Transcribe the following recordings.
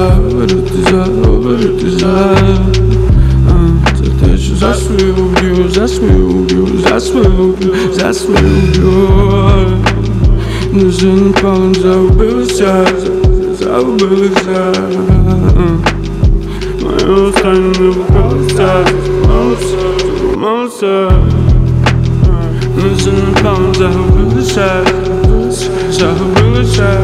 говорити за те, що за свою уб'ю, за свою уб'ю, за свою уб'ю, за свою уб'ю. Не занепалим загубилися, загубилися. Моє останнє не виходиться, зламалося. Не занепалим загубилися, загубилися.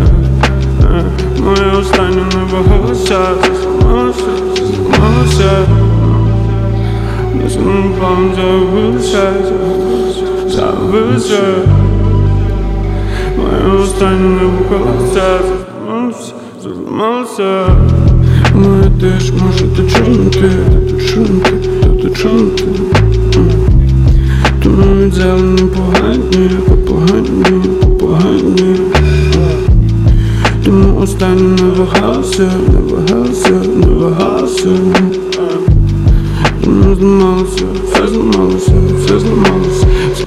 Моє останнє не вагалося, зламалося. Не занепалим загубилися, загубилися. Моє останнє не вагалося, зламалося. Моє теж можете чути, чути. Тому від зелені погані. Тому останнє не вагався. Тому зламалося, все зламалося.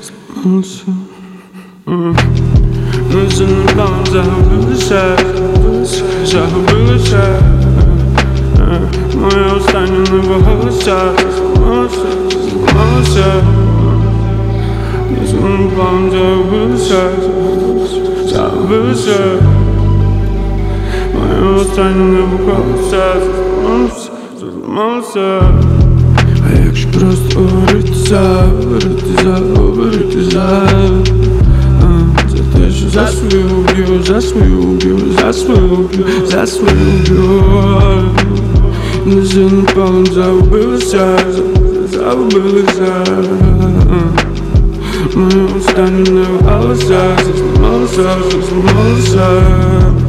Ми занепалим загубилися. Моє останнє не вагалося, зламалося. Ми занепалим загубилися. Моє останнє не вагалося, зламалося. А якщо просто говорити за те, що за свою уб'ю, за свою уб'ю. Не занепалим загубилися. Моє останнє не вагалося, зламалося.